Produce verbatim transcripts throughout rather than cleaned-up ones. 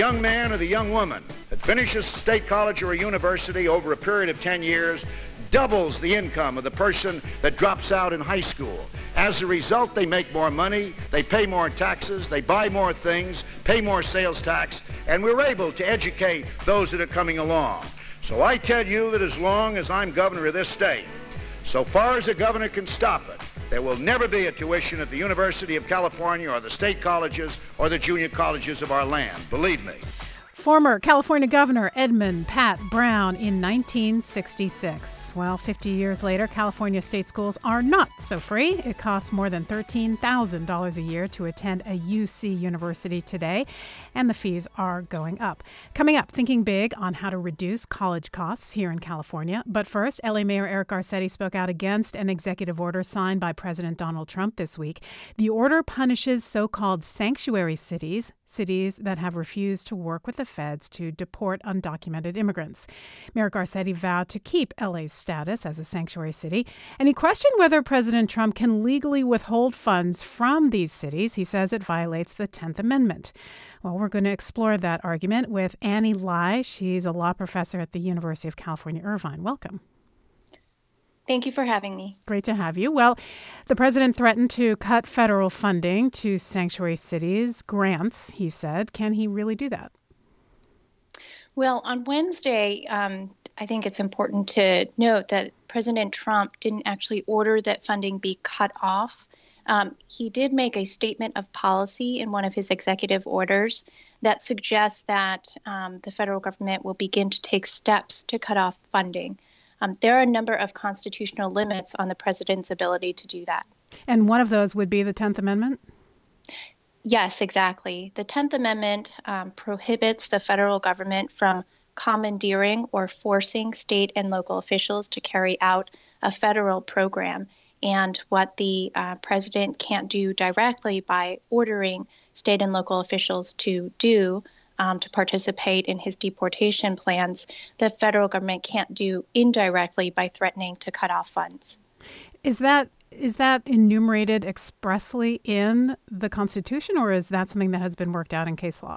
young man or the young woman that finishes state college or a university over a period of ten years doubles the income of the person that drops out in high school. As a result, they make more money, they pay more taxes, they buy more things, pay more sales tax, and we're able to educate those that are coming along. So I tell you that as long as I'm governor of this state, so far as a governor can stop it, there will never be a tuition at the University of California or the state colleges or the junior colleges of our land. Believe me. Former California Governor Edmund Pat Brown in nineteen sixty-six. Well, fifty years later, California state schools are not so free. It costs more than thirteen thousand dollars a year to attend a U C university today, and the fees are going up. Coming up, thinking big on how to reduce college costs here in California. But first, L A Mayor Eric Garcetti spoke out against an executive order signed by President Donald Trump this week. The order punishes so-called sanctuary cities, cities that have refused to work with the feds to deport undocumented immigrants. Mayor Garcetti vowed to keep L A's status as a sanctuary city, and he questioned whether President Trump can legally withhold funds from these cities. He says it violates the tenth Amendment. Well, we're going to explore that argument with Annie Lai. She's a law professor at the University of California, Irvine. Welcome. Thank you for having me. Great to have you. Well, the president threatened to cut federal funding to sanctuary cities, grants, he said. Can he really do that? Well, on Wednesday, um, I think it's important to note that President Trump didn't actually order that funding be cut off. Um, he did make a statement of policy in one of his executive orders that suggests that um, the federal government will begin to take steps to cut off funding. Um, there are a number of constitutional limits on the president's ability to do that. And one of those would be the tenth Amendment? Yes, exactly. The tenth Amendment um, prohibits the federal government from commandeering or forcing state and local officials to carry out a federal program. And what the uh, president can't do directly by ordering state and local officials to do Um, to participate in his deportation plans, the federal government can't do indirectly by threatening to cut off funds. Is that is that enumerated expressly in the Constitution, or is that something that has been worked out in case law?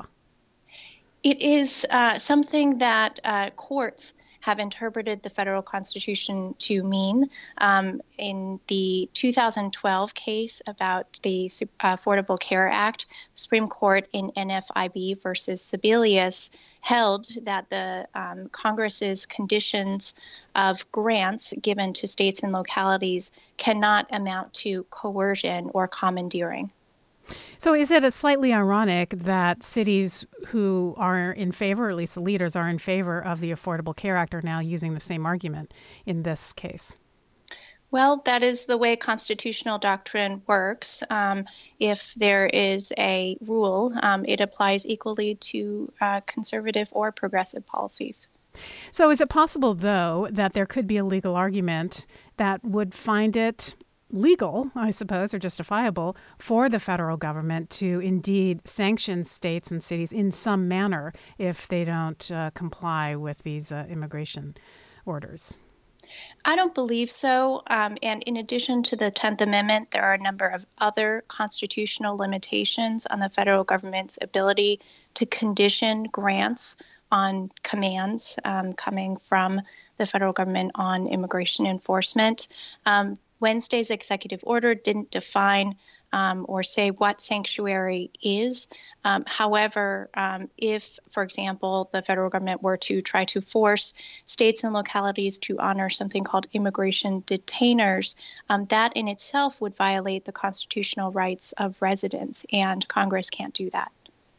It is uh, something that uh, courts have interpreted the federal Constitution to mean. Um, in the two thousand twelve case about the Affordable Care Act, the Supreme Court in N F I B versus Sebelius held that the um, Congress's conditions of grants given to states and localities cannot amount to coercion or commandeering. So is it a slightly ironic that cities who are in favor, or at least the leaders are in favor of the Affordable Care Act, are now using the same argument in this case? Well, that is the way constitutional doctrine works. Um, if there is a rule, um, it applies equally to uh, conservative or progressive policies. So is it possible, though, that there could be a legal argument that would find it legal, I suppose, or justifiable for the federal government to indeed sanction states and cities in some manner if they don't uh, comply with these uh, immigration orders? I don't believe so. Um, and in addition to the tenth Amendment, there are a number of other constitutional limitations on the federal government's ability to condition grants on commands um, coming from the federal government on immigration enforcement. Um, Wednesday's executive order didn't define um, or say what sanctuary is. Um, however, um, if, for example, the federal government were to try to force states and localities to honor something called immigration detainers, um, that in itself would violate the constitutional rights of residents, and Congress can't do that.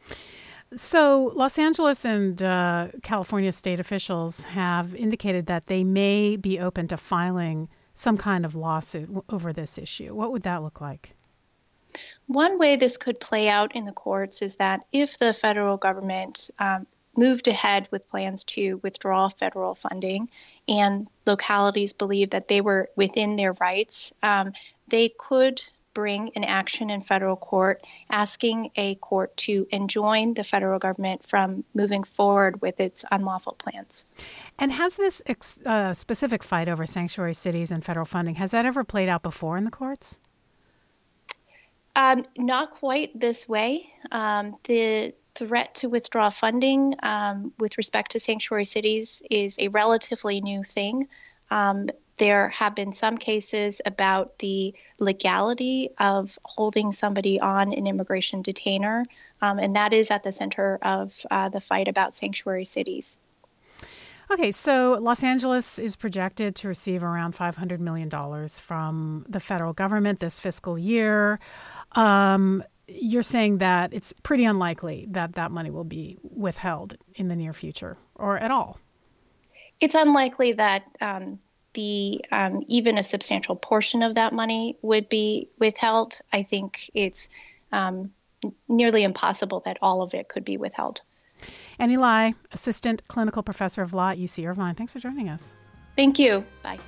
So Los Angeles and uh, California state officials have indicated that they may be open to filing some kind of lawsuit over this issue. What would that look like? One way this could play out in the courts is that if the federal government um, moved ahead with plans to withdraw federal funding and localities believe that they were within their rights, um, they could bring an action in federal court asking a court to enjoin the federal government from moving forward with its unlawful plans. And has this ex- uh, specific fight over sanctuary cities and federal funding, has that ever played out before in the courts? Um, not quite this way. Um, the threat to withdraw funding um, with respect to sanctuary cities is a relatively new thing. Um, there have been some cases about the legality of holding somebody on an immigration detainer, um, and that is at the center of uh, the fight about sanctuary cities. Okay, so Los Angeles is projected to receive around five hundred million dollars from the federal government this fiscal year. Um, you're saying that it's pretty unlikely that that money will be withheld in the near future or at all. It's unlikely that um, the um, even a substantial portion of that money would be withheld. I think it's um, nearly impossible that all of it could be withheld. Annie Lai, Assistant Clinical Professor of Law at U C Irvine. Thanks for joining us. Thank you. Bye.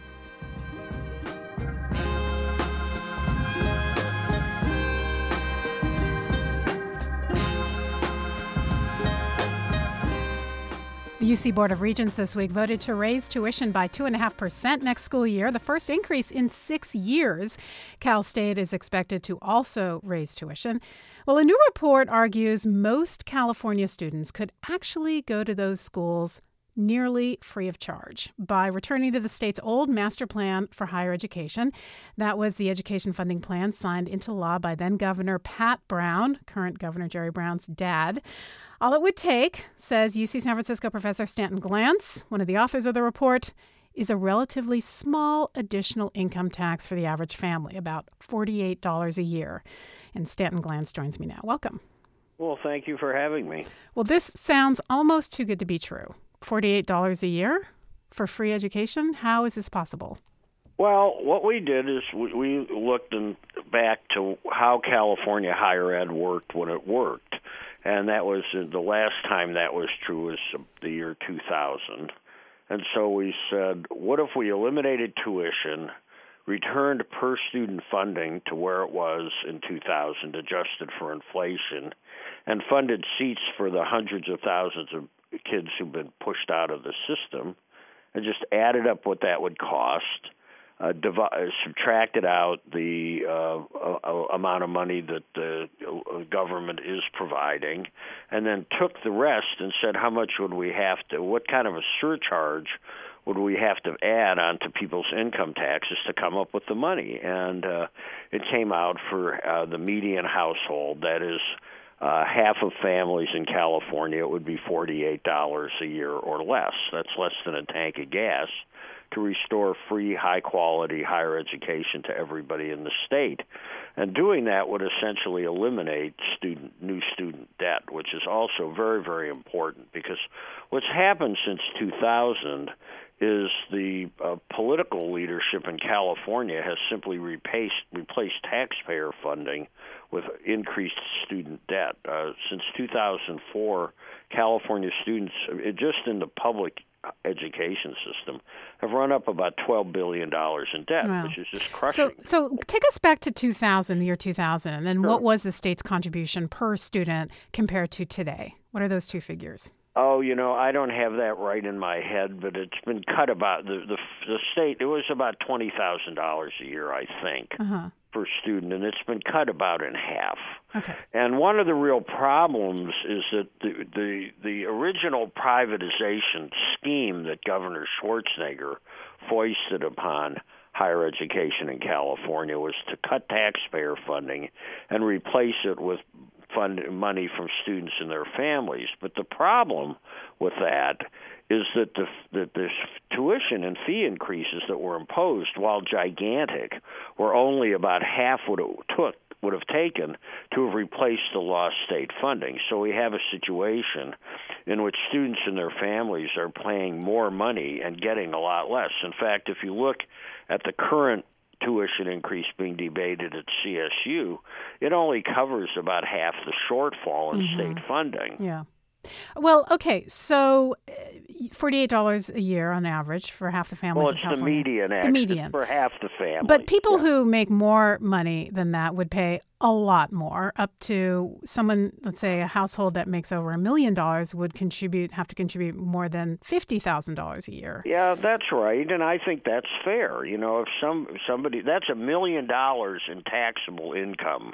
The U C Board of Regents this week voted to raise tuition by two point five percent next school year, the first increase in six years. Cal State is expected to also raise tuition. Well, a new report argues most California students could actually go to those schools nearly free of charge by returning to the state's old master plan for higher education. That was the education funding plan signed into law by then Governor Pat Brown, current Governor Jerry Brown's dad. All it would take, says U C San Francisco professor Stanton Glantz, one of the authors of the report, is a relatively small additional income tax for the average family, about forty-eight dollars a year. And Stanton Glantz joins me now. Welcome. Well, thank you for having me. Well, this sounds almost too good to be true. forty-eight dollars a year for free education? How is this possible? Well, what we did is we, we looked in, back to how California higher ed worked when it worked. And that was uh, the last time that was true was the year two thousand. And so we said, what if we eliminated tuition, returned per student funding to where it was in two thousand, adjusted for inflation, and funded seats for the hundreds of thousands of kids who've been pushed out of the system, and just added up what that would cost, uh, div- subtracted out the uh, uh, amount of money that the government is providing, and then took the rest and said, how much would we have to, what kind of a surcharge would we have to add on to people's income taxes to come up with the money? And uh, it came out for uh, the median household, that is, Uh, half of families in California, it would be forty-eight dollars a year or less. That's less than a tank of gas to restore free, high-quality higher education to everybody in the state. And doing that would essentially eliminate student new student debt, which is also very, very important, because what's happened since two thousand is the uh, political leadership in California has simply replaced, replaced taxpayer funding with increased student debt. Uh, since two thousand four, California students, it, just in the public education system, have run up about twelve billion dollars in debt, wow. which is just crushing. So, so take us back to two thousand, the year two thousand, and then sure. what was the state's contribution per student compared to today? What are those two figures? Oh, you know, I don't have that right in my head, but it's been cut about the the, the state. It was about twenty thousand dollars a year, I think, uh-huh. per student, and it's been cut about in half. Okay. And one of the real problems is that the the, the original privatization scheme that Governor Schwarzenegger foisted upon higher education in California was to cut taxpayer funding and replace it with fund money from students and their families. But the problem with that is that the that the tuition and fee increases that were imposed, while gigantic, were only about half what it took would have taken to have replaced the lost state funding. So we have a situation in which students and their families are paying more money and getting a lot less. In fact, if you look at the current tuition increase being debated at C S U, it only covers about half the shortfall in mm-hmm. state funding. Yeah. Well, okay, so forty-eight dollars a year on average for half the families well, in California. Well, it's the median, the median. for half the families. But people yeah. who make more money than that would pay a lot more, up to someone, let's say a household that makes over a million dollars would contribute, have to contribute more than fifty thousand dollars a year. Yeah, that's right, and I think that's fair. You know, if some somebody, that's a million dollars in taxable income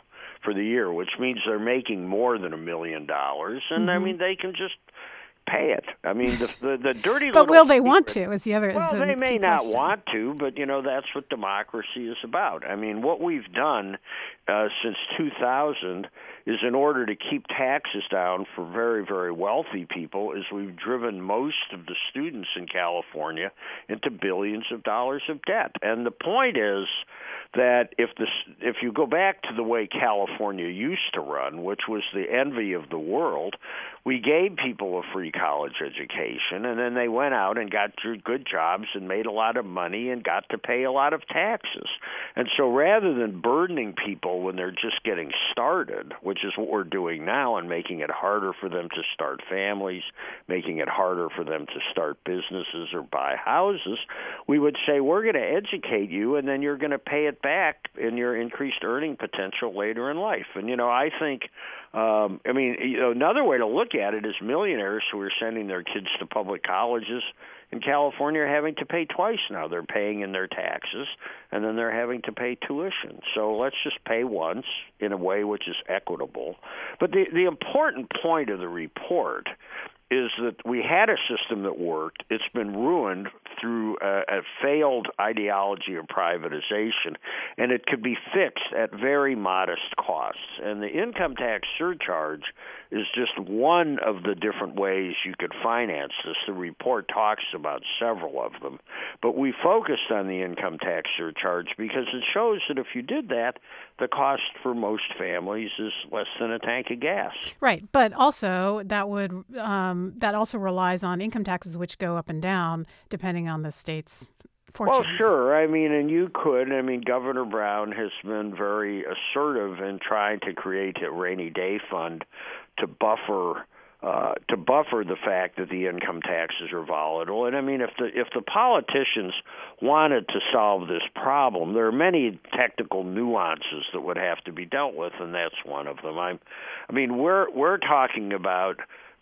for the year, which means they're making more than a million dollars, and I mean they can just pay it. I mean, the the, the dirty. But little will they secret, want to? Is the other? Well, is the they may key not question. want to, but you know that's what democracy is about. I mean, what we've done uh, since two thousand is, in order to keep taxes down for very, very wealthy people, is we've driven most of the students in California into billions of dollars of debt. And the point is that if this, if you go back to the way California used to run, which was the envy of the world, we gave people a free college education, and then they went out and got good jobs and made a lot of money and got to pay a lot of taxes. And so rather than burdening people when they're just getting started, which is what we're doing now, and making it harder for them to start families, making it harder for them to start businesses or buy houses, we would say, we're going to educate you, and then you're going to pay it back in your increased earning potential later in life. And, you know, I think, um, I mean, you know, another way to look at it is millionaires who are sending their kids to public colleges in California are having to pay twice now. They're paying in their taxes, and then they're having to pay tuition. So let's just pay once in a way which is equitable. But the, the important point of the report is that we had a system that worked. It's been ruined through a, a failed ideology of privatization, and it could be fixed at very modest costs. And the income tax surcharge is just one of the different ways you could finance this. The report talks about several of them, but we focused on the income tax surcharge because it shows that if you did that, the cost for most families is less than a tank of gas. Right, but also that would um, that also relies on income taxes, which go up and down depending on the state's fortunes. Well, sure. I mean, and you could. I mean, Governor Brown has been very assertive in trying to create a rainy day fund to buffer uh, to buffer the fact that the income taxes are volatile. And I mean, if the if the politicians wanted to solve this problem, there are many technical nuances that would have to be dealt with, and that's one of them. I'm, I mean, we're we're talking about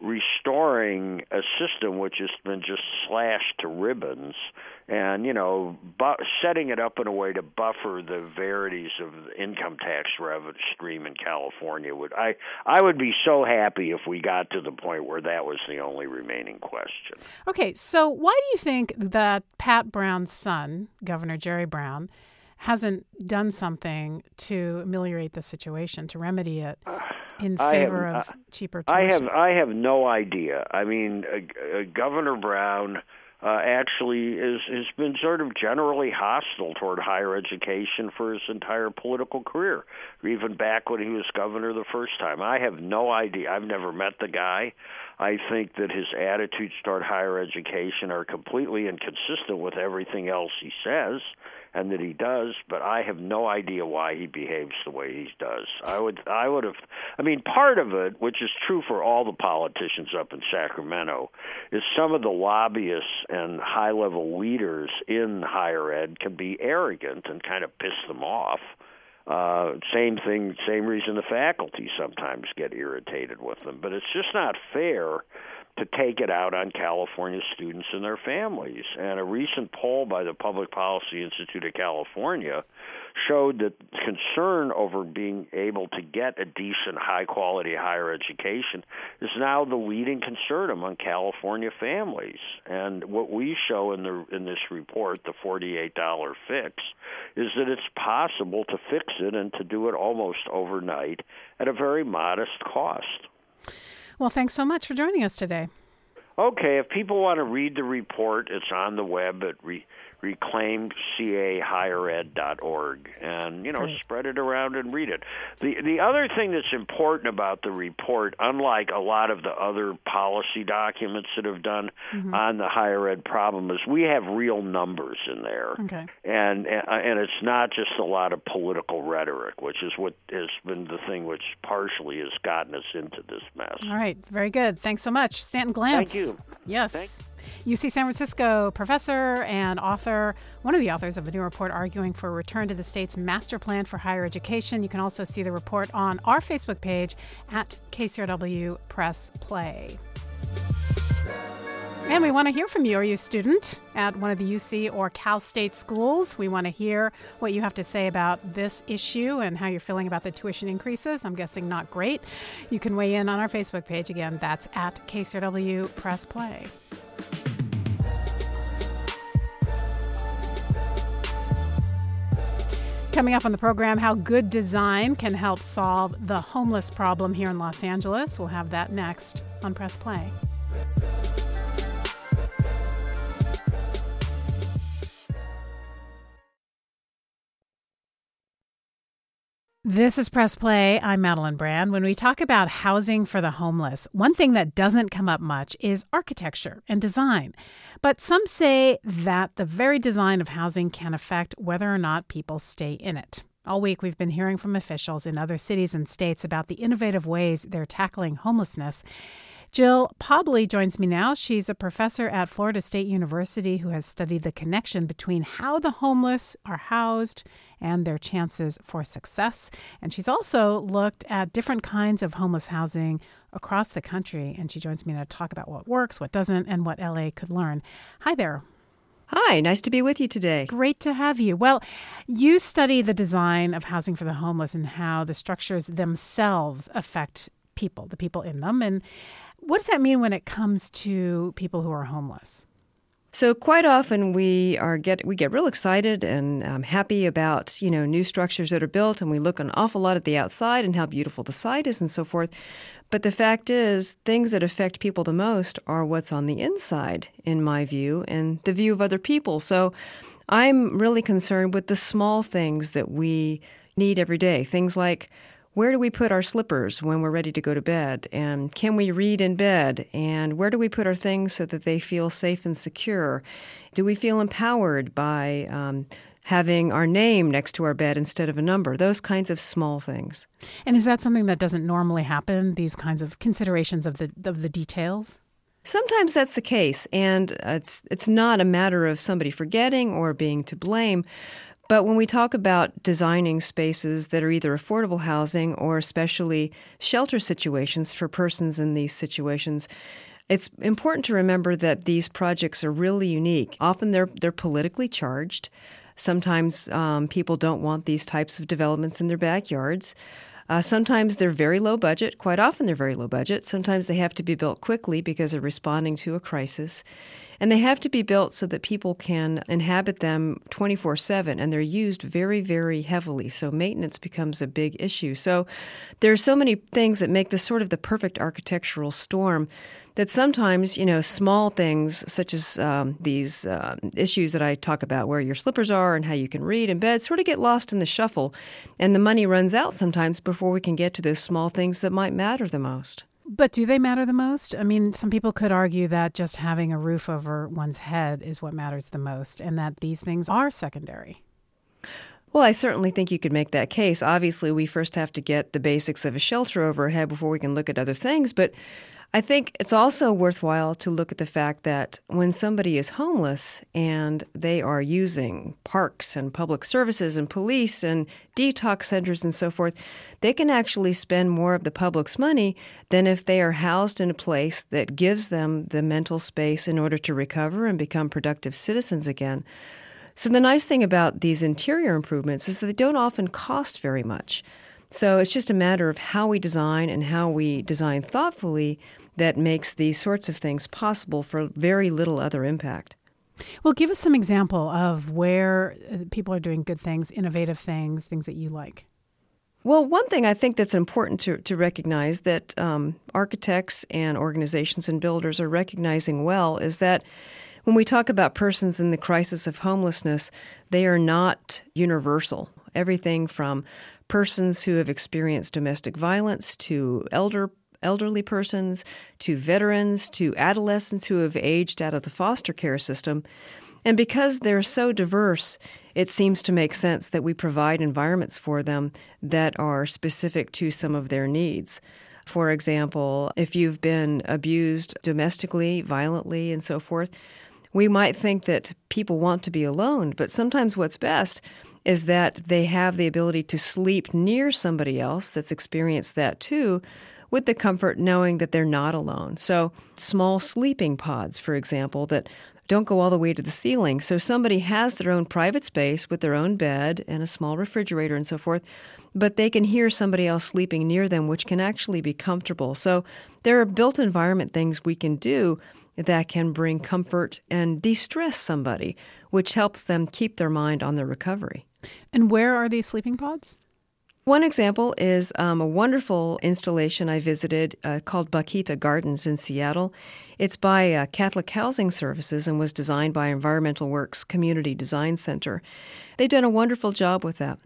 restoring a system which has been just slashed to ribbons, and you know, bu- setting it up in a way to buffer the verities of the income tax revenue stream in California. Would I? I would be so happy if we got to the point where that was the only remaining question. Okay, so why do you think that Pat Brown's son, Governor Jerry Brown, hasn't done something to ameliorate the situation, to remedy it in favor have, of cheaper tuition? I have I have no idea. I mean, uh, uh, Governor Brown uh, actually is has been sort of generally hostile toward higher education for his entire political career, even back when he was governor the first time. I have no idea. I've never met the guy. I think that his attitudes toward higher education are completely inconsistent with everything else he says and that he does, but I have no idea why he behaves the way he does. I would, I would have, I mean, part of it, which is true for all the politicians up in Sacramento, is some of the lobbyists and high-level leaders in higher ed can be arrogant and kind of piss them off. Uh, same thing, same reason the faculty sometimes get irritated with them. But it's just not fair to take it out on California students and their families. And a recent poll by the Public Policy Institute of California showed that concern over being able to get a decent, high-quality higher education is now the leading concern among California families. And what we show in the in this report, the forty-eight dollars fix, is that it's possible to fix it and to do it almost overnight at a very modest cost. Well, thanks so much for joining us today. Okay, if people want to read the report, it's on the web at re- reclaim c a higher ed dot org, and you know, Great. Spread it around and read it. The the other thing that's important about the report, unlike a lot of the other policy documents that have done mm-hmm. on the higher ed problem, is we have real numbers in there, okay. and, and and it's not just a lot of political rhetoric, which is what has been the thing which partially has gotten us into this mess. All right, very good. Thanks so much, Stanton Glantz. Thank you. Yes. Thanks. U C San Francisco professor and author, one of the authors of a new report arguing for a return to the state's master plan for higher education. You can also see the report on our Facebook page at K C R W Press Play. And we want to hear from you. Are you a student at one of the U C or Cal State schools? We want to hear what you have to say about this issue and how you're feeling about the tuition increases. I'm guessing not great. You can weigh in on our Facebook page. Again, that's at K C R W Press Play. Coming up on the program, how good design can help solve the homeless problem here in Los Angeles. We'll have that next on Press Play. This is Press Play. I'm Madeline Brand. When we talk about housing for the homeless, one thing that doesn't come up much is architecture and design. But some say that the very design of housing can affect whether or not people stay in it. All week, we've been hearing from officials in other cities and states about the innovative ways they're tackling homelessness. Jill Pobley joins me now. She's a professor at Florida State University who has studied the connection between how the homeless are housed and their chances for success. And she's also looked at different kinds of homeless housing across the country. And she joins me now to talk about what works, what doesn't, and what L A could learn. Hi there. Hi, nice to be with you today. Great to have you. Well, you study the design of housing for the homeless and how the structures themselves affect people, the people in them. And what does that mean when it comes to people who are homeless? So quite often we are get we get real excited and um, happy about, you know, new structures that are built, and we look an awful lot at the outside and how beautiful the site is and so forth. But the fact is, things that affect people the most are what's on the inside, in my view, and the view of other people. So I'm really concerned with the small things that we need every day, things like, where do we put our slippers when we're ready to go to bed? And can we read in bed? And where do we put our things so that they feel safe and secure? Do we feel empowered by um, having our name next to our bed instead of a number? Those kinds of small things. And is that something that doesn't normally happen, these kinds of considerations of the of the details? Sometimes that's the case, and it's it's not a matter of somebody forgetting or being to blame. But when we talk about designing spaces that are either affordable housing or especially shelter situations for persons in these situations, it's important to remember that these projects are really unique. Often they're they're politically charged. Sometimes um, people don't want these types of developments in their backyards. Uh, sometimes they're very low budget. Quite often they're very low budget. Sometimes they have to be built quickly because they're responding to a crisis. And they have to be built so that people can inhabit them twenty-four seven, and they're used very, very heavily. So maintenance becomes a big issue. So there are so many things that make this sort of the perfect architectural storm that sometimes, you know, small things such as um, these uh, issues that I talk about, where your slippers are and how you can read in bed, sort of get lost in the shuffle. And the money runs out sometimes before we can get to those small things that might matter the most. But do they matter the most? I mean, some people could argue that just having a roof over one's head is what matters the most, and that these things are secondary. Well, I certainly think you could make that case. Obviously, we first have to get the basics of a shelter over our head before we can look at other things. But I think it's also worthwhile to look at the fact that when somebody is homeless and they are using parks and public services and police and detox centers and so forth, they can actually spend more of the public's money than if they are housed in a place that gives them the mental space in order to recover and become productive citizens again. So the nice thing about these interior improvements is that they don't often cost very much. So it's just a matter of how we design and how we design thoughtfully that makes these sorts of things possible for very little other impact. Well, give us some example of where people are doing good things, innovative things, things that you like. Well, one thing I think that's important to, to recognize that um, architects and organizations and builders are recognizing well is that when we talk about persons in the crisis of homelessness, they are not universal. Everything from persons who have experienced domestic violence to elder elderly persons, to veterans, to adolescents who have aged out of the foster care system. And because they're so diverse, it seems to make sense that we provide environments for them that are specific to some of their needs. For example, if you've been abused domestically, violently, and so forth, we might think that people want to be alone, but sometimes what's best is that they have the ability to sleep near somebody else that's experienced that too, with the comfort knowing that they're not alone. So small sleeping pods, for example, that don't go all the way to the ceiling. So somebody has their own private space with their own bed and a small refrigerator and so forth, but they can hear somebody else sleeping near them, which can actually be comfortable. So there are built environment things we can do that can bring comfort and de-stress somebody, which helps them keep their mind on their recovery. And where are these sleeping pods? One example is um, a wonderful installation I visited uh, called Bakita Gardens in Seattle. It's by uh, Catholic Housing Services and was designed by Environmental Works Community Design Center. They've done a wonderful job with that.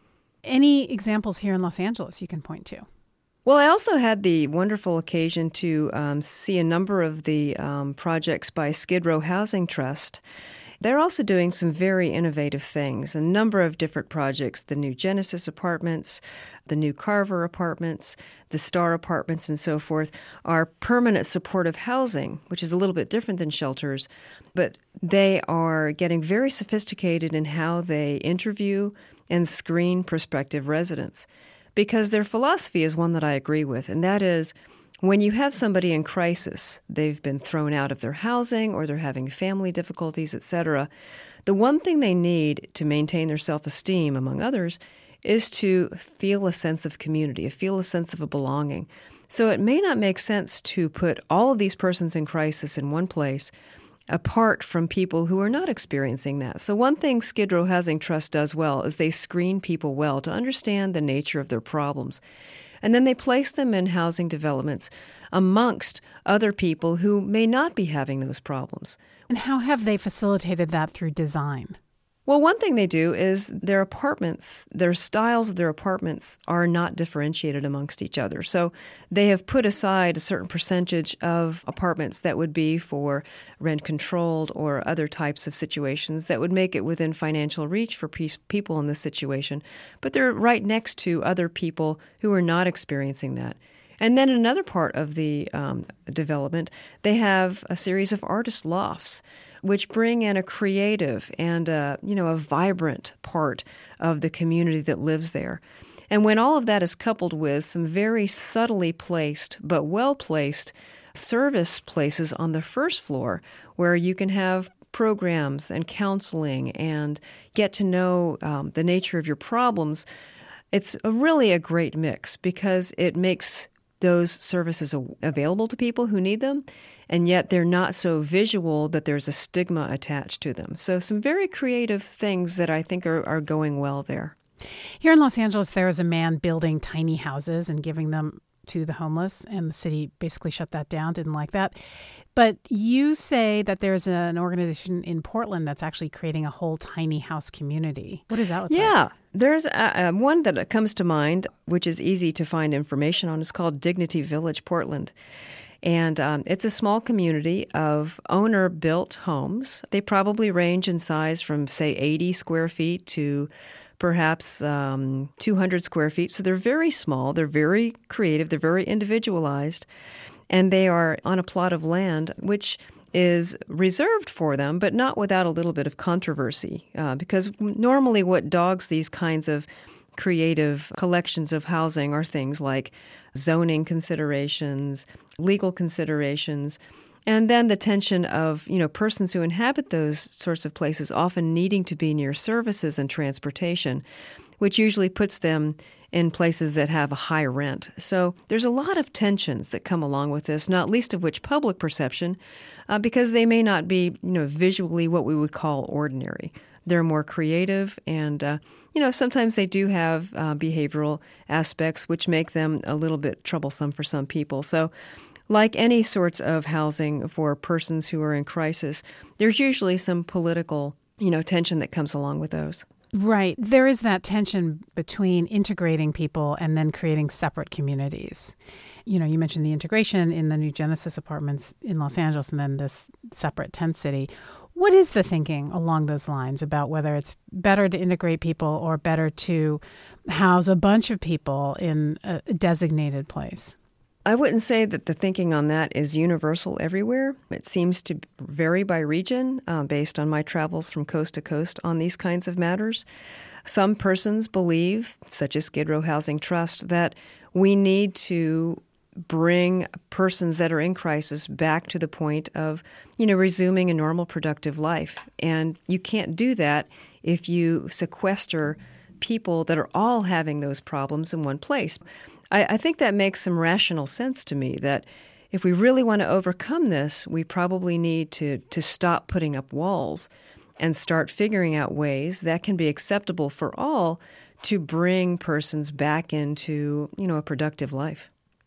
Any examples here in Los Angeles you can point to? Well, I also had the wonderful occasion to um, see a number of the um, projects by Skid Row Housing Trust. They're also doing some very innovative things, a number of different projects, the new Genesis apartments, the new Carver apartments, the Star apartments, and so forth, are permanent supportive housing, which is a little bit different than shelters, but they are getting very sophisticated in how they interview and screen prospective residents, because their philosophy is one that I agree with, and that is, when you have somebody in crisis, they've been thrown out of their housing or they're having family difficulties, et cetera, the one thing they need to maintain their self-esteem, among others, is to feel a sense of community, feel a sense of a belonging. So it may not make sense to put all of these persons in crisis in one place apart from people who are not experiencing that. So one thing Skid Row Housing Trust does well is they screen people well to understand the nature of their problems. And then they place them in housing developments amongst other people who may not be having those problems. And how have they facilitated that through design? Well, one thing they do is their apartments, their styles of their apartments are not differentiated amongst each other. So they have put aside a certain percentage of apartments that would be for rent-controlled or other types of situations that would make it within financial reach for pe- people in this situation. But they're right next to other people who are not experiencing that. And then another part of the um, development, they have a series of artist lofts, which bring in a creative and a, you know, a vibrant part of the community that lives there. And when all of that is coupled with some very subtly placed but well-placed service places on the first floor where you can have programs and counseling and get to know um, the nature of your problems, it's a really a great mix because it makes those services available to people who need them, and yet they're not so visual that there's a stigma attached to them. So some very creative things that I think are, are going well there. Here in Los Angeles, there is a man building tiny houses and giving them to the homeless, and the city basically shut that down, didn't like that. But you say that there's an organization in Portland that's actually creating a whole tiny house community. What does that look like? Yeah. There's a, a, one that comes to mind, which is easy to find information on. It's called Dignity Village Portland. And um, it's a small community of owner-built homes. They probably range in size from, say, eighty square feet to perhaps um, two hundred square feet. So they're very small. They're very creative. They're very individualized. And they are on a plot of land which is reserved for them, but not without a little bit of controversy. Uh, because normally what dogs these kinds of creative collections of housing are things like zoning considerations, legal considerations, and then the tension of, you know, persons who inhabit those sorts of places often needing to be near services and transportation, which usually puts them in places that have a high rent. So there's a lot of tensions that come along with this, not least of which public perception, uh, because they may not be, you know, visually what we would call ordinary. They're more creative and, uh, you know, sometimes they do have uh, behavioral aspects which make them a little bit troublesome for some people. So like any sorts of housing for persons who are in crisis, there's usually some political, you know, tension that comes along with those. Right. There is that tension between integrating people and then creating separate communities. You know, you mentioned the integration in the new Genesis apartments in Los Angeles and then this separate tent city. What is the thinking along those lines about whether it's better to integrate people or better to house a bunch of people in a designated place? I wouldn't say that the thinking on that is universal everywhere. It seems to vary by region uh, based on my travels from coast to coast on these kinds of matters. Some persons believe, such as Skid Row Housing Trust, that we need to bring persons that are in crisis back to the point of, you know, resuming a normal, productive life. And you can't do that if you sequester people that are all having those problems in one place. I, I think that makes some rational sense to me, that if we really want to overcome this, we probably need to, to stop putting up walls and start figuring out ways that can be acceptable for all to bring persons back into, you know, a productive life.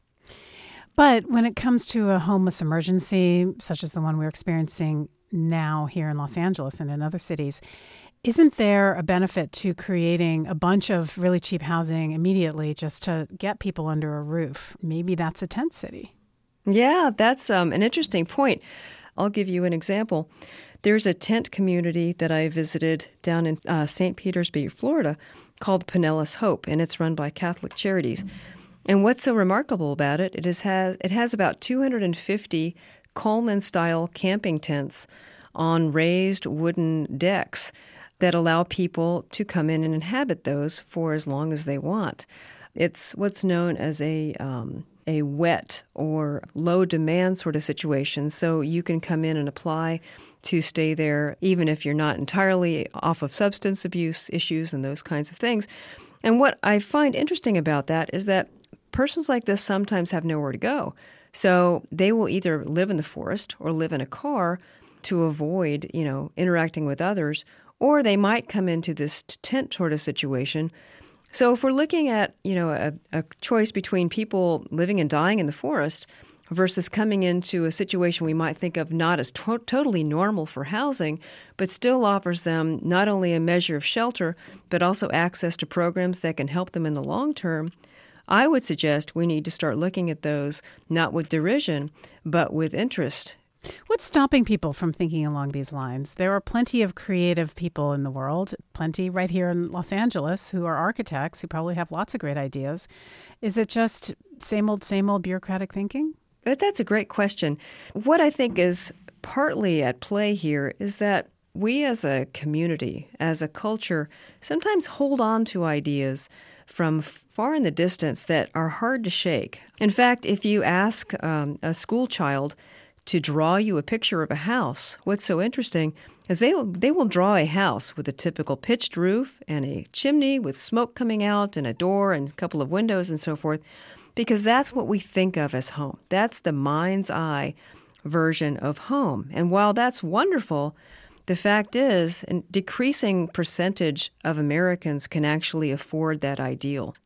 But when it comes to a homeless emergency, such as the one we're experiencing now here in Los Angeles and in other cities, isn't there a benefit to creating a bunch of really cheap housing immediately just to get people under a roof? Maybe that's a tent city. Yeah, that's um, an interesting point. I'll give you an example. There's a tent community that I visited down in uh, Saint Petersburg, Florida, called Pinellas Hope, and it's run by Catholic Charities. And what's so remarkable about it, it is, has it has about two hundred fifty Coleman-style camping tents on raised wooden decks that allow people to come in and inhabit those for as long as they want. It's what's known as a um, a wet or low demand sort of situation, so you can come in and apply to stay there even if you're not entirely off of substance abuse issues and those kinds of things. And what I find interesting about that is that persons like this sometimes have nowhere to go. So they will either live in the forest or live in a car to avoid, you know, interacting with others, or they might come into this tent sort of situation. So if we're looking at, you know, a, a choice between people living and dying in the forest versus coming into a situation we might think of not as to- totally normal for housing, but still offers them not only a measure of shelter, but also access to programs that can help them in the long term, I would suggest we need to start looking at those not with derision, but with interest. What's stopping people from thinking along these lines? There are plenty of creative people in the world, plenty right here in Los Angeles, who are architects who probably have lots of great ideas. Is it just same old, same old bureaucratic thinking? That's a great question. What I think is partly at play here is that we as a community, as a culture, sometimes hold on to ideas from far in the distance that are hard to shake. In fact, if you ask um, a school child to draw you a picture of a house, what's so interesting is they will, they will draw a house with a typical pitched roof and a chimney with smoke coming out and a door and a couple of windows and so forth, because that's what we think of as home. That's the mind's eye version of home. And while that's wonderful, the fact is, a decreasing percentage of Americans can actually afford that ideal.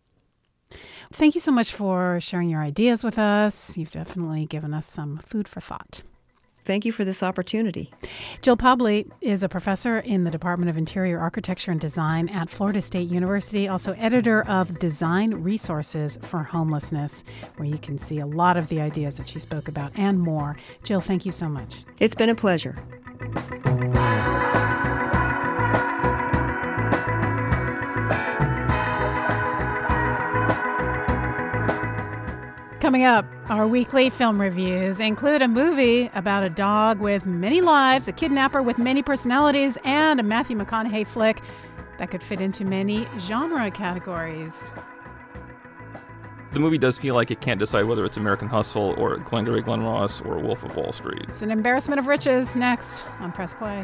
Thank you so much for sharing your ideas with us. You've definitely given us some food for thought. Thank you for this opportunity. Jill Poblete is a professor in the Department of Interior Architecture and Design at Florida State University, also editor of Design Resources for Homelessness, where you can see a lot of the ideas that she spoke about and more. Jill, thank you so much. It's been a pleasure. Coming up, our weekly film reviews include a movie about a dog with many lives, a kidnapper with many personalities, and a Matthew McConaughey flick that could fit into many genre categories. The movie does feel like it can't decide whether it's American Hustle or Glengarry Glen Ross or Wolf of Wall Street. It's an embarrassment of riches next on Press Play.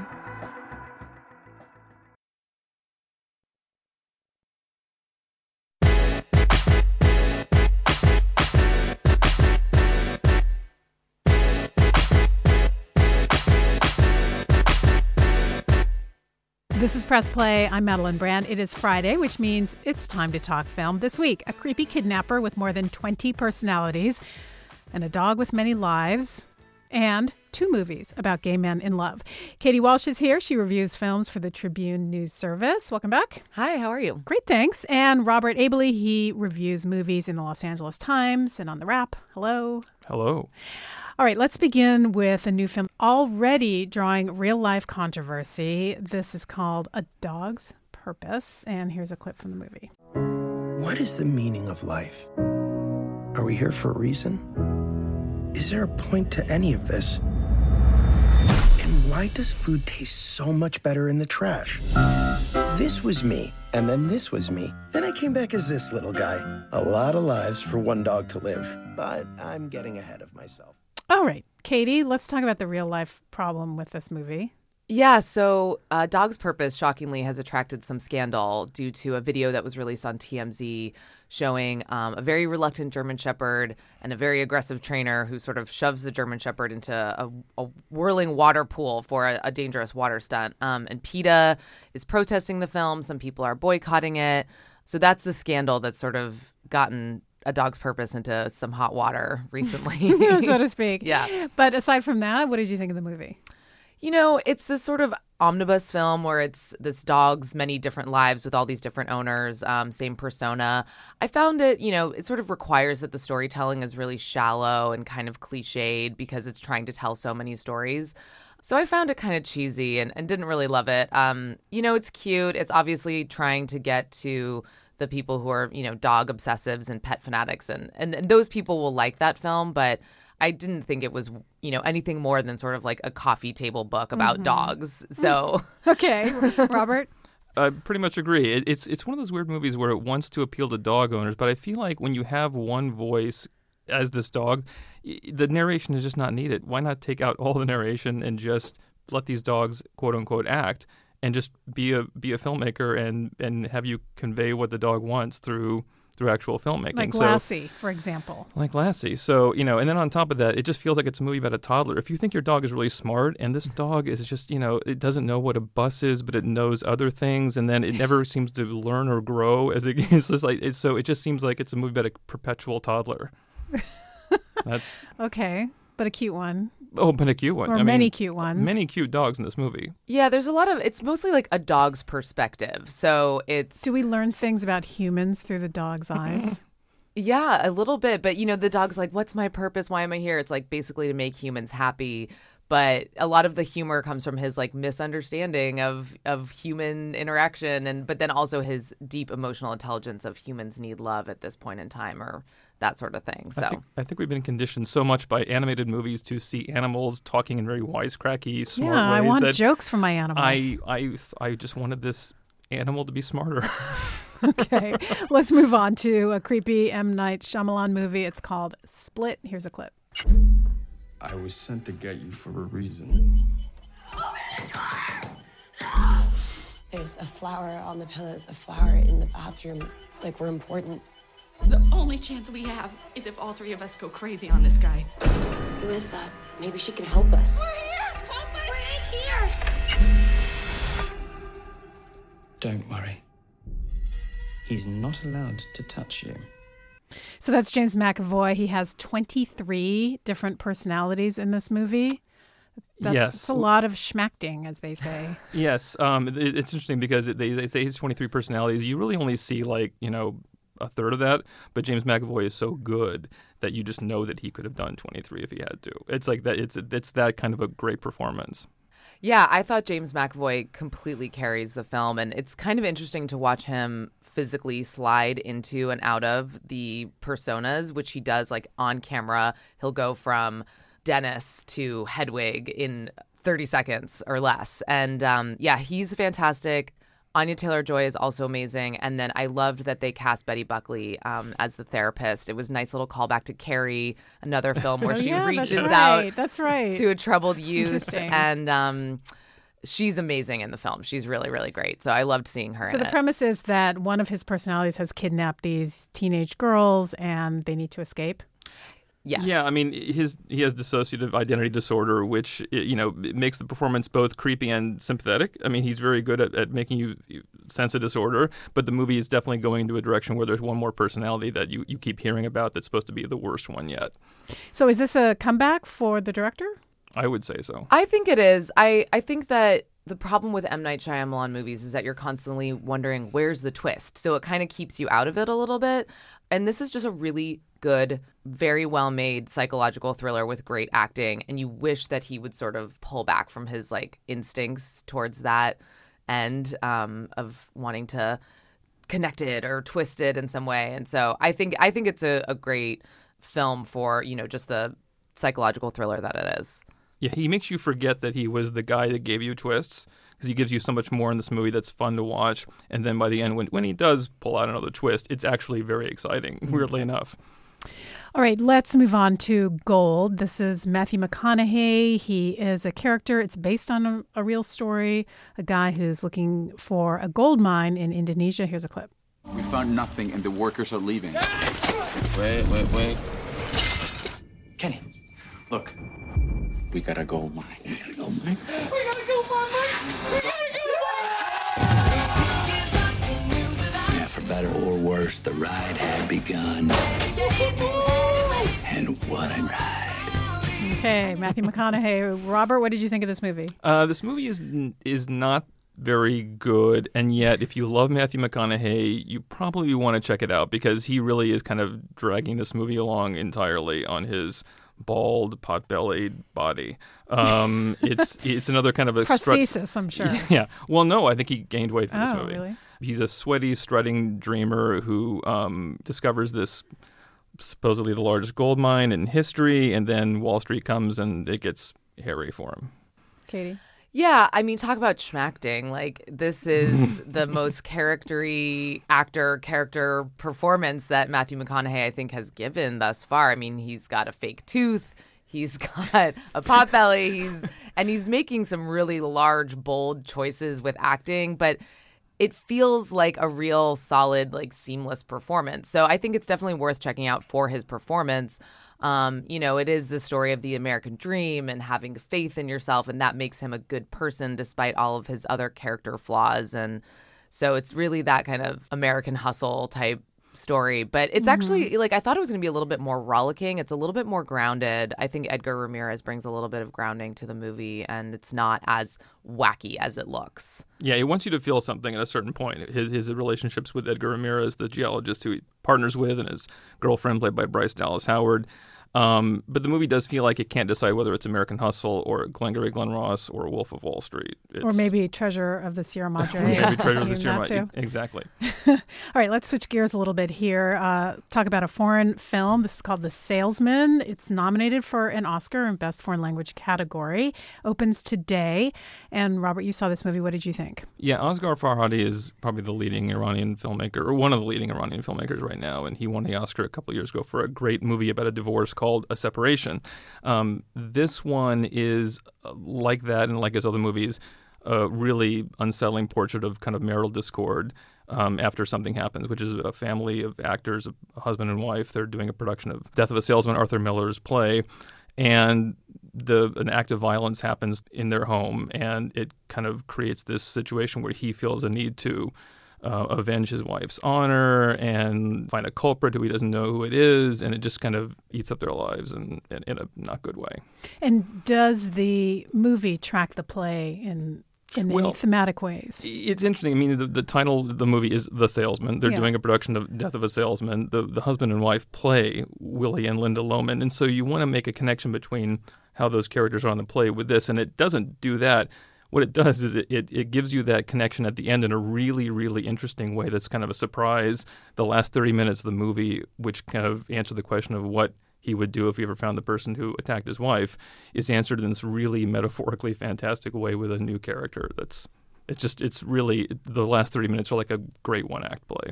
This is Press Play. I'm Madeline Brand. It is Friday, which means it's time to talk film. This week, a creepy kidnapper with more than twenty personalities, and a dog with many lives, and two movies about gay men in love. Katie Walsh is here. She reviews films for the Tribune News Service. Welcome back. Hi, how are you? Great, thanks. And Robert Abele, he reviews movies in the Los Angeles Times and on The Wrap. Hello. Hello. All right, let's begin with a new film already drawing real-life controversy. This is called A Dog's Purpose, and here's a clip from the movie. What is the meaning of life? Are we here for a reason? Is there a point to any of this? And why does food taste so much better in the trash? This was me, and then this was me. Then I came back as this little guy. A lot of lives for one dog to live, but I'm getting ahead of myself. All right, Katie, let's talk about the real life problem with this movie. Yeah, so uh, Dog's Purpose, shockingly, has attracted some scandal due to a video that was released on T M Z showing um, a very reluctant German Shepherd and a very aggressive trainer who sort of shoves the German Shepherd into a, a whirling water pool for a, a dangerous water stunt. Um, and PETA is protesting the film. Some people are boycotting it. So that's the scandal that's sort of gotten A Dog's Purpose into some hot water recently. So to speak. Yeah. But aside from that, what did you think of the movie? You know, it's this sort of omnibus film where it's this dog's many different lives with all these different owners, um, same persona. I found it, you know, it sort of requires that the storytelling is really shallow and kind of cliched because it's trying to tell so many stories. So I found it kind of cheesy and, and didn't really love it. Um, you know, it's cute. It's obviously trying to get to the people who are, you know, dog obsessives and pet fanatics. And, and, and those people will like that film, but I didn't think it was, you know, anything more than sort of like a coffee table book about mm-hmm. dogs. So, okay, Robert. I pretty much agree. It, it's it's one of those weird movies where it wants to appeal to dog owners, but I feel like when you have one voice as this dog, the narration is just not needed. Why not take out all the narration and just let these dogs, quote unquote, act, and just be a be a filmmaker and and have you convey what the dog wants through. through actual filmmaking. Like so, Lassie, for example. Like Lassie. So, you know, and then on top of that, it just feels like it's a movie about a toddler. If you think your dog is really smart and this dog is just, you know, it doesn't know what a bus is, but it knows other things, and then it never seems to learn or grow as it is. It's like, it's, so it just seems like it's a movie about a perpetual toddler. That's okay. But a cute one. Oh, but a cute one. Or I many mean, cute ones. Many cute dogs in this movie. Yeah, there's a lot of, it's mostly like a dog's perspective. So it's... Do we learn things about humans through the dog's eyes? Yeah, a little bit. But, you know, the dog's like, what's my purpose? Why am I here? It's like basically to make humans happy. But a lot of the humor comes from his like misunderstanding of of human interaction, and but then also his deep emotional intelligence of humans need love at this point in time, or that sort of thing. So I think, I think we've been conditioned so much by animated movies to see animals talking in very wisecracky, smart yeah, ways. I want that jokes from my animals. I, I, I just wanted this animal to be smarter. Okay, let's move on to a creepy M. Night Shyamalan movie. It's called Split. Here's a clip. I was sent to get you for a reason. Open the door! No! There's a flower on the pillows, a flower in the bathroom. Like, we're important. The only chance we have is if all three of us go crazy on this guy. Who is that? Maybe she can help us. We're here! Help us! We're in here! Don't worry. He's not allowed to touch you. So that's James McAvoy. He has twenty-three different personalities in this movie. That's, yes. that's a lot of schmacting, as they say. Yes. Um, it, it's interesting because it, they, they say he's twenty-three personalities. You really only see, like, you know, a third of that. But James McAvoy is so good that you just know that he could have done twenty-three if he had to. It's like that. It's, it's that kind of a great performance. Yeah, I thought James McAvoy completely carries the film. And it's kind of interesting to watch him physically slide into and out of the personas, which he does like on camera. He'll go from Dennis to Hedwig in thirty seconds or less. And um, yeah, he's fantastic. Anya Taylor-Joy is also amazing. And then I loved that they cast Betty Buckley um, as the therapist. It was a nice little callback to Carrie, another film where oh, she yeah, reaches that's out right. That's right. to a troubled youth. Interesting. And um, she's amazing in the film. She's really, really great. So I loved seeing her so in the it. premise is that one of his personalities has kidnapped these teenage girls and they need to escape. Yes. Yeah, I mean, his he has dissociative identity disorder, which, you know, makes the performance both creepy and sympathetic. I mean, he's very good at, at making you sense a disorder, but the movie is definitely going into a direction where there's one more personality that you, you keep hearing about that's supposed to be the worst one yet. So is this a comeback for the director? I would say so. I think it is. I, I think that the problem with M. Night Shyamalan movies is that you're constantly wondering, where's the twist? So it kind of keeps you out of it a little bit. And this is just a really good, very well-made psychological thriller with great acting. And you wish that he would sort of pull back from his like instincts towards that end um, of wanting to connect it or twist it in some way. And so I think I think it's a, a great film for, you know, just the psychological thriller that it is. Yeah, he makes you forget that he was the guy that gave you twists. because he gives you so much more in this movie that's fun to watch. And then by the end, when, when he does pull out another twist, it's actually very exciting, weirdly enough. All right, let's move on to Gold. This is Matthew McConaughey. He is a character. It's based on a, a real story, a guy who's looking for a gold mine in Indonesia. Here's a clip. We found nothing and the workers are leaving. Wait, wait, wait. Kenny, look. We got a gold mine. We got a gold mine. We got a gold mine. We got a gold mine. Yeah, for better or worse, the ride had begun. And what a ride. Okay, Matthew McConaughey. Robert, what did you think of this movie? Uh, this movie is is not very good, and yet if you love Matthew McConaughey, you probably want to check it out because he really is kind of dragging this movie along entirely on his bald, pot-bellied body. Um, it's it's another kind of a prosthesis, strut- I'm sure. Yeah. Well, no, I think he gained weight for oh, this movie. Really? He's a sweaty, strutting dreamer who um, discovers this supposedly the largest gold mine in history, and then Wall Street comes and it gets hairy for him. Katie? Yeah, I mean, talk about schmacting. Like, this is the most charactery actor character performance that Matthew McConaughey, I think, has given thus far. I mean, he's got a fake tooth. He's got a potbelly. He's and he's making some really large, bold choices with acting, but it feels like a real solid, like, seamless performance. So I think it's definitely worth checking out for his performance. Um, you know, it is the story of the American dream and having faith in yourself, and that makes him a good person despite all of his other character flaws. And so it's really that kind of American hustle type story. But it's mm-hmm. actually, like, I thought it was going to be a little bit more rollicking. It's a little bit more grounded. I think Edgar Ramirez brings a little bit of grounding to the movie, and it's not as wacky as it looks. Yeah, he wants you to feel something at a certain point. His his relationships with Edgar Ramirez, the geologist who he partners with, and his girlfriend played by Bryce Dallas Howard. Um, but the movie does feel like it can't decide whether it's American Hustle or Glengarry Glen Ross or Wolf of Wall Street. It's... Or maybe Treasure of the Sierra Madre. maybe Treasure of the Sierra Madre. Exactly. All right, let's switch gears a little bit here. Uh, talk about a foreign film. This is called The Salesman. It's nominated for an Oscar in Best Foreign Language category. Opens today. And Robert, you saw this movie. What did you think? Yeah, Asghar Farhadi is probably the leading Iranian filmmaker, or one of the leading Iranian filmmakers right now. And he won the Oscar a couple of years ago for a great movie about a divorce called A Separation. Um, this one is uh, like that, and like his other movies, a really unsettling portrait of kind of marital discord um, after something happens, which is a family of actors, a husband and wife. They're doing a production of Death of a Salesman, Arthur Miller's play, and the an act of violence happens in their home, and it kind of creates this situation where he feels a need to Uh, avenge his wife's honor and find a culprit who he doesn't know who it is, and it just kind of eats up their lives in, in, in a not good way. And does the movie track the play in in any well, thematic ways? It's interesting. I mean, the, the title of the movie is The Salesman. They're yeah. doing a production of Death of a Salesman. The, the husband and wife play Willie and Linda Lohman, and so you want to make a connection between how those characters are on the play with this, and it doesn't do that. What it does is it, it, it gives you that connection at the end in a really, really interesting way that's kind of a surprise. The last thirty minutes of the movie, which kind of answer the question of what he would do if he ever found the person who attacked his wife, is answered in this really metaphorically fantastic way with a new character. That's it's just it's really the last thirty minutes are like a great one-act play.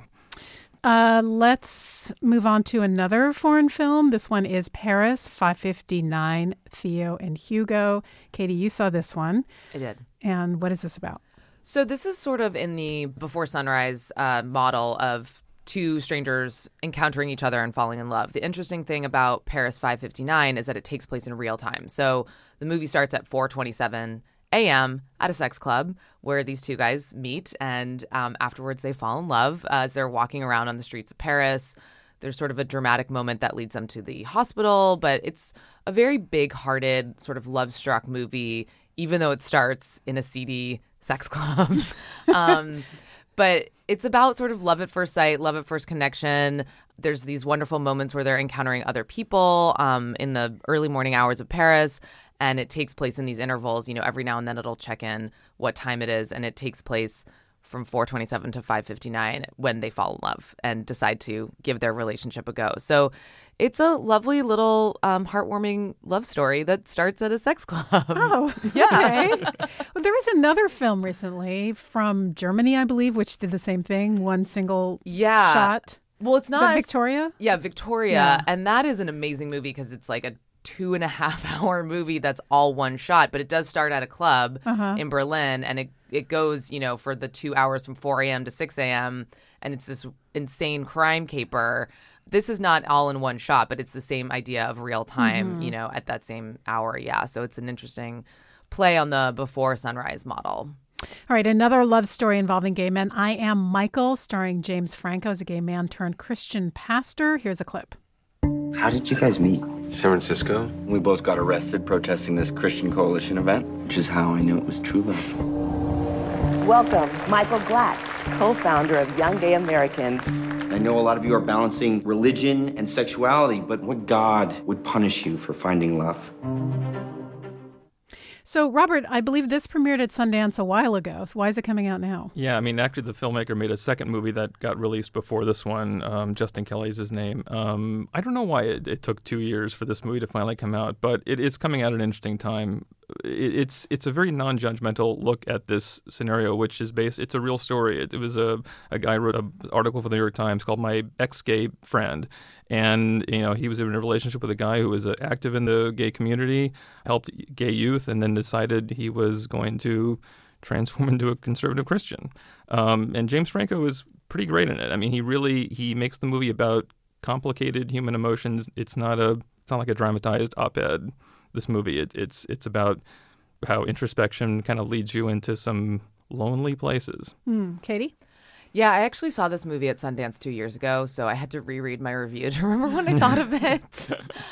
Uh, let's move on to another foreign film. This one is Paris, five fifty-nine, Theo and Hugo. Katie, you saw this one. I did. And what is this about? So this is sort of in the Before Sunrise uh, model of two strangers encountering each other and falling in love. The interesting thing about Paris five fifty-nine is that it takes place in real time. So the movie starts at four twenty-seven a.m. at a sex club where these two guys meet, and um, afterwards they fall in love uh, as they're walking around on the streets of Paris. There's sort of a dramatic moment that leads them to the hospital, but it's a very big-hearted, sort of love-struck movie, even though it starts in a seedy sex club. um, but it's about sort of love at first sight, love at first connection. There's these wonderful moments where they're encountering other people um, in the early morning hours of Paris. And it takes place in these intervals. You know, every now and then it'll check in what time it is. And it takes place from four twenty-seven to five fifty-nine when they fall in love and decide to give their relationship a go. So it's a lovely little um, heartwarming love story that starts at a sex club. Oh, yeah. Okay. Well, there was another film recently from Germany, I believe, which did the same thing, one single yeah. shot. Well, it's Is not that Victoria? Yeah, Victoria. Yeah. And that is an amazing movie because it's like a two and a half hour movie that's all one shot, but it does start at a club Uh-huh. in Berlin, and it, it goes, you know, for the two hours from four a.m. to six a.m., and it's this insane crime caper. This is not all in one shot, but it's the same idea of real time, Mhm. you know, at that same hour. Yeah, so it's an interesting play on the before sunrise model. All right, another love story involving gay men. I Am Michael, starring James Franco as a gay man turned Christian pastor. Here's a clip. How did you guys meet? San Francisco. We both got arrested protesting this Christian Coalition event, which is how I knew it was true love. Welcome, Michael Glatz, co-founder of Young Gay Americans. I know a lot of you are balancing religion and sexuality, but what God would punish you for finding love? So, Robert, I believe this premiered at Sundance a while ago. So why is it coming out now? Yeah, I mean, actually, the filmmaker made a second movie that got released before this one. Um, Justin Kelly's his name. Um, I don't know why it, it took two years for this movie to finally come out, but it is coming out at an interesting time. It, it's it's a very non-judgmental look at this scenario, which is based. It's a real story. It, it was a a guy wrote an article for the New York Times called "My Ex-Gay Friend." And, you know, he was in a relationship with a guy who was uh, active in the gay community, helped gay youth, and then decided he was going to transform into a conservative Christian. Um, and James Franco is pretty great in it. I mean, he really, he makes the movie about complicated human emotions. It's not a, it's not like a dramatized op-ed, this movie. It, it's, it's about how introspection kind of leads you into some lonely places. Hmm. Katie? Yeah, I actually saw this movie at Sundance two years ago, so I had to reread my review to remember what I thought of it.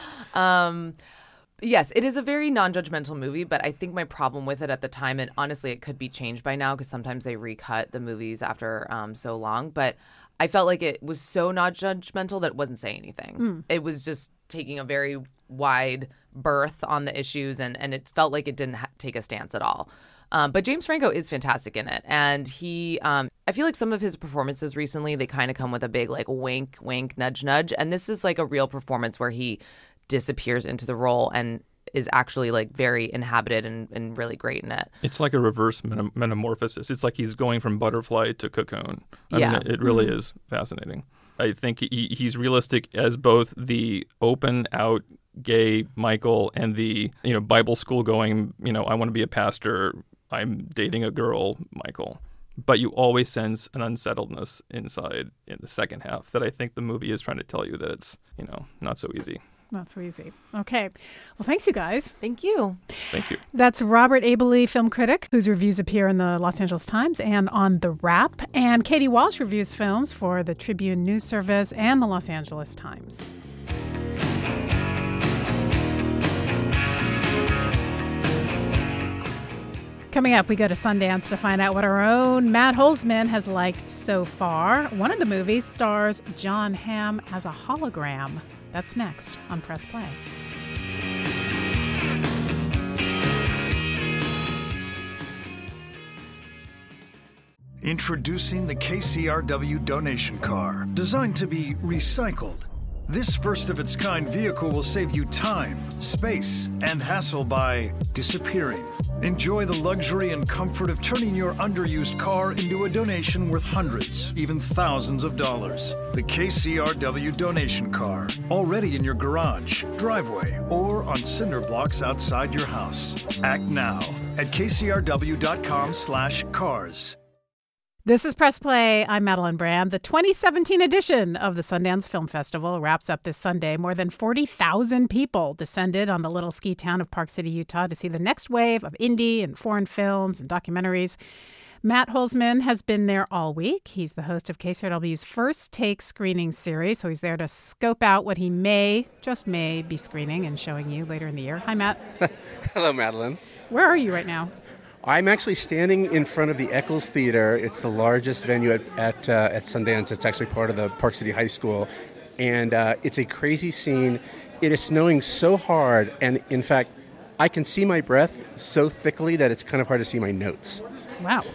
um, yes, it is a very non-judgmental movie, but I think my problem with it at the time, and honestly, it could be changed by now because sometimes they recut the movies after um, so long, but I felt like it was so non-judgmental that it wasn't saying anything. Mm. It was just taking a very wide berth on the issues, and, and it felt like it didn't ha- take a stance at all. Um, but James Franco is fantastic in it. And he, um, I feel like some of his performances recently, they kind of come with a big like wink, wink, nudge, nudge. And this is like a real performance where he disappears into the role and is actually like very inhabited and, and really great in it. It's like a reverse metam- metamorphosis. It's like he's going from butterfly to cocoon. I Yeah. mean, it, it really Mhm. is fascinating. I think he, he's realistic as both the open out gay Michael and the, you know, Bible school going, you know, I want to be a pastor, I'm dating a girl, Michael. But you always sense an unsettledness inside in the second half that I think the movie is trying to tell you that it's, you know, not so easy. Not so easy. Okay. Well, thanks, you guys. Thank you. Thank you. That's Robert Abele, film critic, whose reviews appear in the Los Angeles Times and on The Wrap. And Katie Walsh reviews films for the Tribune News Service and the Los Angeles Times. Coming up, we go to Sundance to find out what our own Matt Holzman has liked so far. One of the movies stars John Hamm as a hologram. That's next on Press Play. Introducing the K C R W donation car, designed to be recycled. This first-of-its-kind vehicle will save you time, space, and hassle by disappearing. Enjoy the luxury and comfort of turning your underused car into a donation worth hundreds, even thousands of dollars. The K C R W donation car, already in your garage, driveway, or on cinder blocks outside your house. Act now at k c r w dot com slash cars. This is Press Play. I'm Madeline Brand. The twenty seventeen edition of the Sundance Film Festival wraps up this Sunday. More than forty thousand people descended on the little ski town of Park City, Utah to see the next wave of indie and foreign films and documentaries. Matt Holzman has been there all week. He's the host of K C R W's First Take screening series, so he's there to scope out what he may, just may, be screening and showing you later in the year. Hi, Matt. Hello, Madeline. Where are you right now? I'm actually standing in front of the Eccles Theater. It's the largest venue at at, uh, at Sundance. It's actually part of the Park City High School. And uh, it's a crazy scene. It is snowing so hard, and in fact, I can see my breath so thickly that it's kind of hard to see my notes. Wow.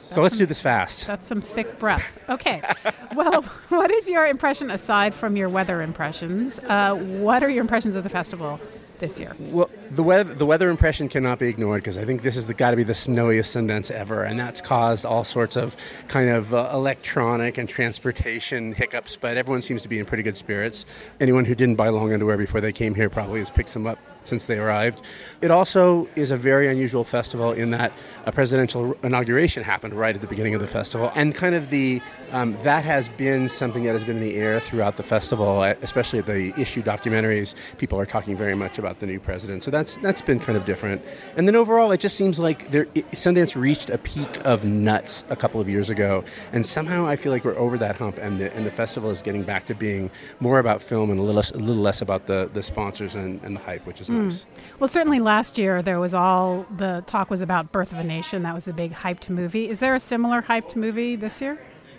So let's do this fast. That's some thick breath. Okay. Well, what is your impression, aside from your weather impressions? Uh, what are your impressions of the festival this year? Well, the weather the weather impression cannot be ignored because I think this has got to be the snowiest Sundance ever, and that's caused all sorts of kind of uh, electronic and transportation hiccups, but everyone seems to be in pretty good spirits. Anyone who didn't buy long underwear before they came here probably has picked some up since they arrived. It also is a very unusual festival in that a presidential inauguration happened right at the beginning of the festival, and kind of the um, that has been something that has been in the air throughout the festival, especially the issue documentaries. People are talking very much about the new president, so that's that's been kind of different. And then overall, it just seems like there, it, Sundance reached a peak of nuts a couple of years ago, and somehow I feel like we're over that hump, and the and the festival is getting back to being more about film and a little a little less about the the sponsors and, and the hype, which is Mm. nice. Well, certainly last year there was all the talk was about Birth of a Nation. That was the big hyped movie. Is there a similar hyped movie this year?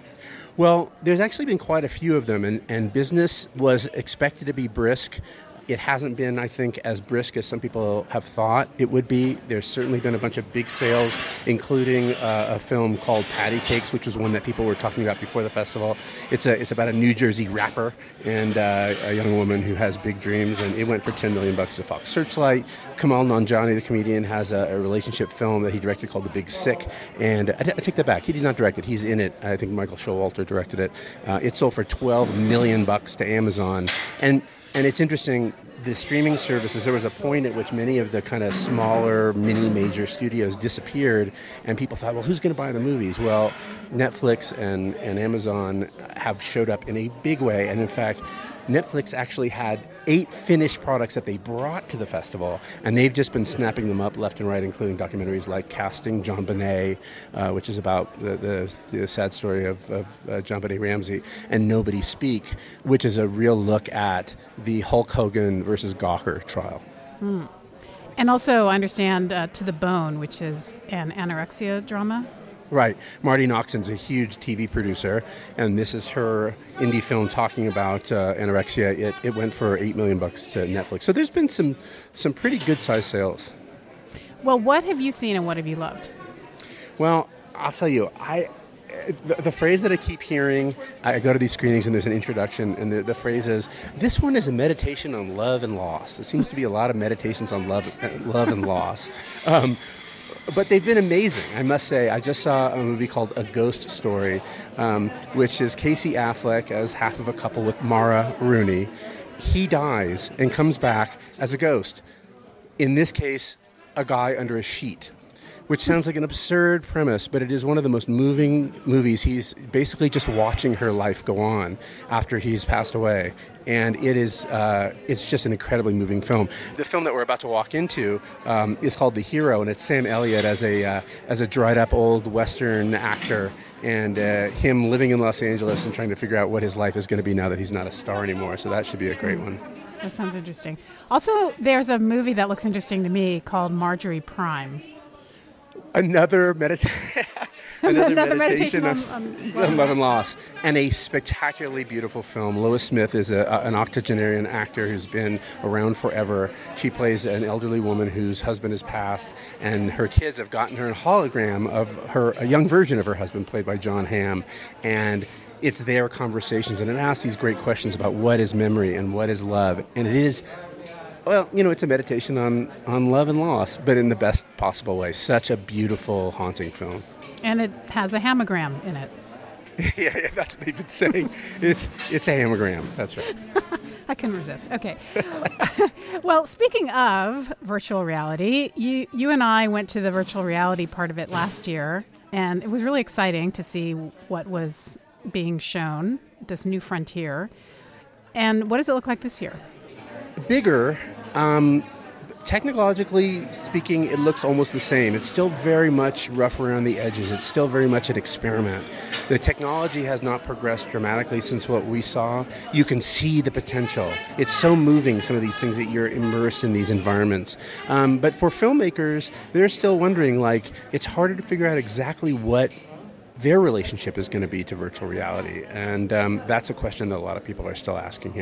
Well, there's actually been quite a few of them, and, and business was expected to be brisk. It hasn't been, I think, as brisk as some people have thought it would be. There's certainly been a bunch of big sales, including uh, a film called Patty Cakes, which was one that people were talking about before the festival. It's a it's about a New Jersey rapper and uh, a young woman who has big dreams, and it went for ten million bucks to Fox Searchlight. Kamal Nanjiani, the comedian, has a, a relationship film that he directed called The Big Sick, and I, t- I take that back. He did not direct it. He's in it. I think Michael Showalter directed it. Uh, it sold for twelve million bucks to Amazon, and And it's interesting, the streaming services, there was a point at which many of the kind of smaller, mini major studios disappeared, and people thought, well, who's going to buy the movies? Well, Netflix and, and Amazon have showed up in a big way, and in fact, Netflix actually had eight finished products that they brought to the festival, and they've just been snapping them up left and right, including documentaries like Casting John Bonet, uh, which is about the, the, the sad story of, of uh, John Benet Ramsey, and Nobody Speak, which is a real look at the Hulk Hogan versus Gawker trial. Hmm. And also, I understand uh, To the Bone, which is an anorexia drama. Right. Marty Noxon's a huge T V producer, and this is her indie film talking about uh, anorexia. It, it went for eight million bucks to Netflix. So there's been some some pretty good sized sales. Well, what have you seen and what have you loved? Well, I'll tell you, I the, the phrase that I keep hearing, I go to these screenings and there's an introduction, and the, the phrase is, this one is a meditation on love and loss. There seems to be a lot of meditations on love, love and loss. Um, But they've been amazing, I must say. I just saw a movie called A Ghost Story, um, which is Casey Affleck as half of a couple with Mara Rooney. He dies and comes back as a ghost. In this case, a guy under a sheet, which sounds like an absurd premise, but it is one of the most moving movies. He's basically just watching her life go on after he's passed away. And it is, uh, it's just an incredibly moving film. The film that we're about to walk into um, is called The Hero, and it's Sam Elliott as a uh, as a dried-up old Western actor, and uh, him living in Los Angeles and trying to figure out what his life is going to be now that he's not a star anymore. So that should be a great one. That sounds interesting. Also, there's a movie that looks interesting to me called Marjorie Prime. Another meditation. Another, Another meditation, meditation on, on, on, on love and loss, and a spectacularly beautiful film. Lois Smith is a, a, an octogenarian actor who's been around forever. She plays an elderly woman whose husband has passed, and her kids have gotten her a hologram of her, a young version of her husband, played by John Hamm, and it's their conversations, and it asks these great questions about what is memory and what is love, and it is. Well, you know, it's a meditation on, on love and loss, but in the best possible way. Such a beautiful, haunting film. And it has a hammogram in it. yeah, yeah, that's what they've been saying. It's it's a hammogram. That's right. I can resist. Okay. Well, speaking of virtual reality, you you and I went to the virtual reality part of it last year, and it was really exciting to see what was being shown, this new frontier. And what does it look like this year? Bigger. Um, technologically speaking, it looks almost the same. It's still very much rough around the edges. It's still very much an experiment. The technology has not progressed dramatically since what we saw. You can see the potential. It's so moving, some of these things, that you're immersed in these environments. Um, but for filmmakers, they're still wondering, like, it's harder to figure out exactly what their relationship is going to be to virtual reality. And um, that's a question that a lot of people are still asking here.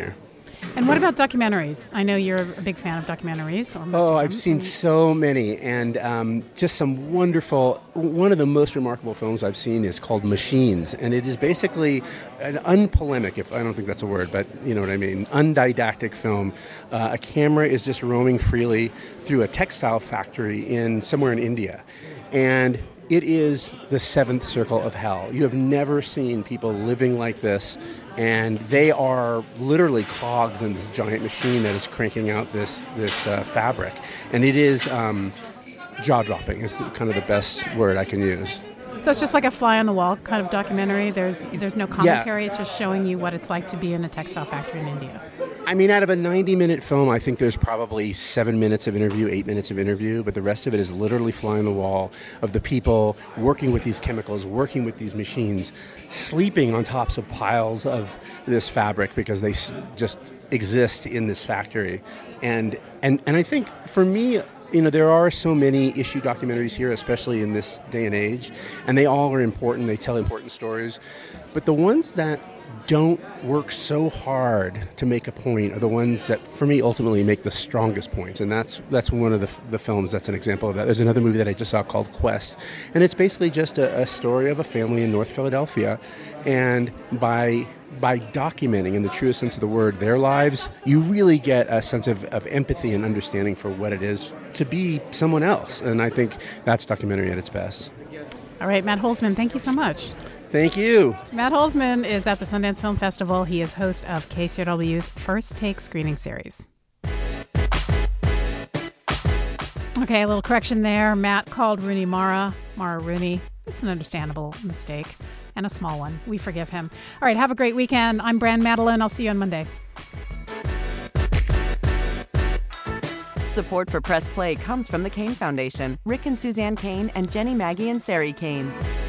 And what about documentaries? I know you're a big fan of documentaries. Or most oh, of I've them. seen so many, and um, just some wonderful. One of the most remarkable films I've seen is called Machines, and it is basically an unpolemic, if I don't think that's a word, but you know what I mean, undidactic film. Uh, a camera is just roaming freely through a textile factory in somewhere in India, and it is the seventh circle of hell. You have never seen people living like this, and they are literally cogs in this giant machine that is cranking out this this uh, fabric. And it is um, jaw-dropping is kind of the best word I can use. So it's just like a fly-on-the-wall kind of documentary. There's there's no commentary. Yeah. It's just showing you what it's like to be in a textile factory in India. I mean, out of a ninety-minute film, I think there's probably seven minutes of interview, eight minutes of interview, but the rest of it is literally fly on the wall of the people working with these chemicals, working with these machines, sleeping on tops of piles of this fabric because they just exist in this factory. And and and I think for me, you know, there are so many issue documentaries here, especially in this day and age, and they all are important. They tell important stories. But the ones that don't work so hard to make a point are the ones that, for me, ultimately make the strongest points. And that's that's one of the, the films that's an example of that. There's another movie that I just saw called Quest. And it's basically just a, a story of a family in North Philadelphia. And by by documenting, in the truest sense of the word, their lives, you really get a sense of, of empathy and understanding for what it is to be someone else. And I think that's documentary at its best. All right, Matt Holzman, thank you so much. Thank you. Matt Holzman is at the Sundance Film Festival. He is host of K C R W's First Take screening series. Okay, a little correction there. Matt called Rooney Mara, Mara Rooney. It's an understandable mistake and a small one. We forgive him. All right, have a great weekend. I'm Bran Madeline. I'll see you on Monday. Support for Press Play comes from the Kane Foundation, Rick and Suzanne Kane, and Jenny, Maggie, and Sari Kane.